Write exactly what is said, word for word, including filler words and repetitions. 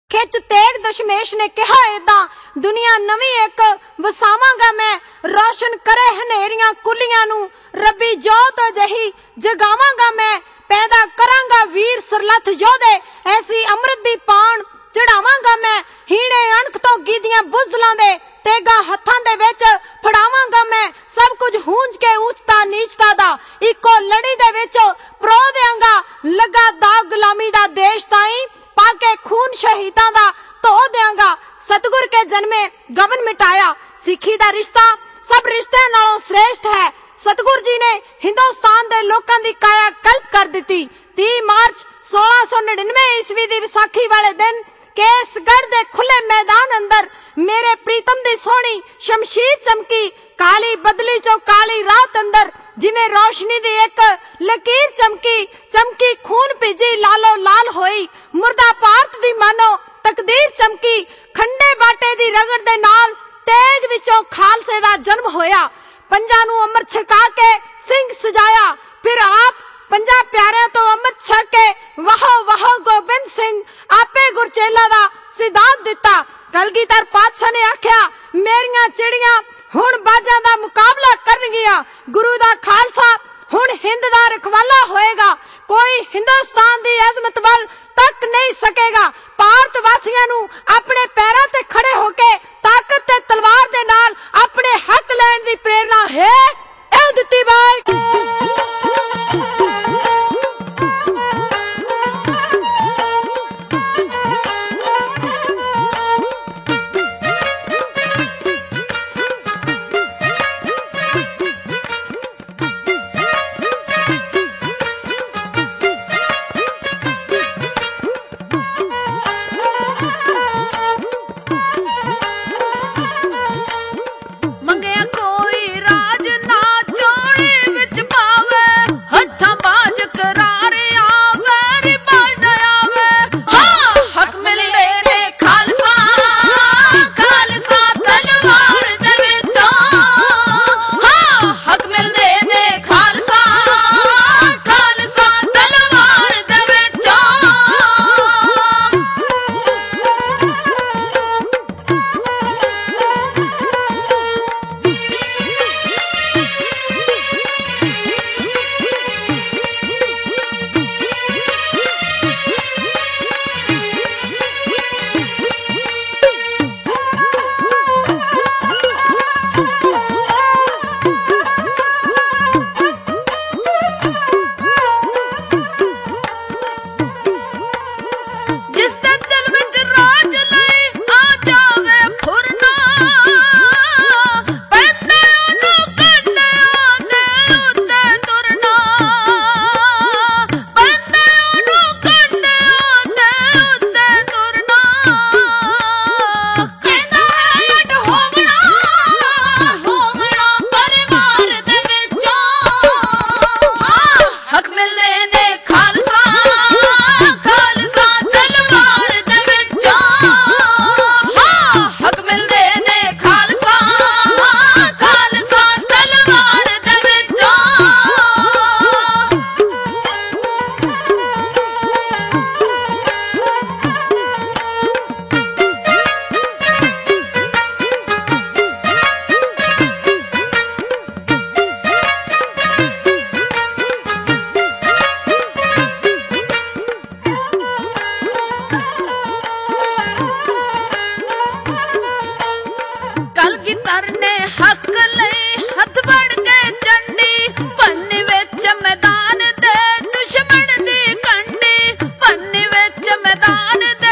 खिच तेग दशमेश ने कहा एदा दुनिया नवी एक वसावांगा मैं रोशन करे हनेरियां कुलियां नू रब्बी जोत जही जगावांगा मैं पैदा करांगा वीर सरलथ योधे ऐसी अमृत दी पान चढ़ावांगा मैं हीणे अणख तो गीदियां बुजदलां दे तेगा हत्थां दे विच फड़ावांगा मैं सब कुछ हूंज के ऊंचता नीचता दा इको लड़ी दे विच परो देंगा लगा दाग गुलामी दा देश ताई पाके खून शहीदां दा धो देंगा सतगुर के जन्मे गवन मिटाया सिखी दा रिश्ता सब रिश्ते नालों श्रेष्ठ है सतगुर जी ने हिंदुस्तान दे लोकां दी काया कल्प कर दिती तीस मार्च सोलह सौ निन्यानवे ईस्वी दी विसाखी वाले दिन केसगढ़ दे खुले मैदान अंदर मेरे प्रीतम दी सोहनी शमशीर चमकी काली बदली चो काली रात अंदर जिवें रोशनी दी एक लकीर चमकी चमकी खून भीजी लालो लाल होई मुर्दा भारत दी मानो तकदीर चमकी खंडे बाटे दी रगड़ दे नाल तेग विचों खालसे दा जन्म होया पंजा नू अमृत छका के सिंह सजाया फिर आप पंजा प्यारे तो अमृत छक के वहो वहो गोबिंद सिंह आपे गुरचेला दा सिद्धांत दिता कलगीधर पातशाह ने आख्या मेरियां चिड़ियां हुण बाजां दा मुकाबला करनगियां गुरु दा खालसा हुण हिंद दा रखवाला होएगा कोई हिंदुस्तान दी अजमत वल तक नहीं सकेगा भारत वासियां नू अपने पैरां ते खड़े होके ताकत ते तलवार दे नाल अपने हक लैण दी प्रेरणा है एह दित्ती बाई मैदान दे